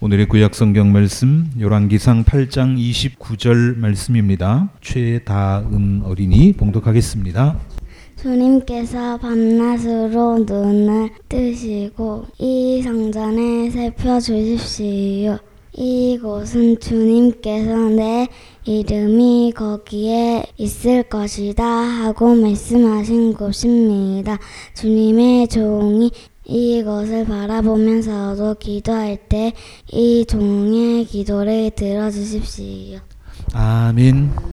오늘의 구약 성경 말씀 열왕기상 8장 29절 말씀입니다. 최다은 어린이 봉독하겠습니다. 주님께서 밤낮으로 눈을 뜨시고 이 성전에 살펴주십시오. 이곳은 주님께서 내 이름이 거기에 있을 것이다 하고 말씀하신 곳입니다. 주님의 종이 이것을 바라보면서도 기도할 때 이 종의 기도를 들어주십시오. 아멘.